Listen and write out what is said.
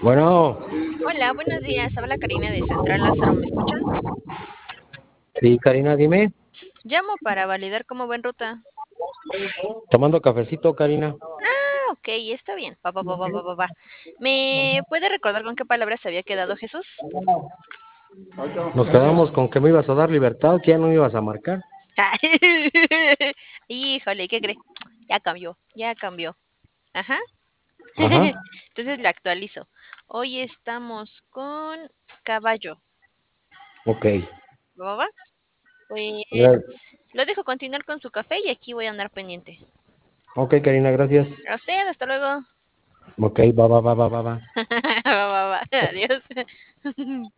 Bueno, Hola, buenos días. Habla Karina de Central Lázaro. ¿Me escucha? sí, Karina, dime. Llamo para validar cómo va en ruta. Tomando cafecito, Karina. Ah, ok, está bien. Va. ¿Me puede recordar con qué palabras se había quedado Jesús? Nos quedamos con que me ibas a dar libertad, que ya no me ibas a marcar. Híjole, ¿qué cree? Ya cambió, ya cambió. Ajá. Ajá, Entonces la actualizo. Hoy estamos con caballo. ok. ¿Va? Gra- Pues lo dejo continuar con su café y aquí voy a andar pendiente. Ok, Karina, gracias. A usted, hasta luego. Ok, va. Va. Adiós.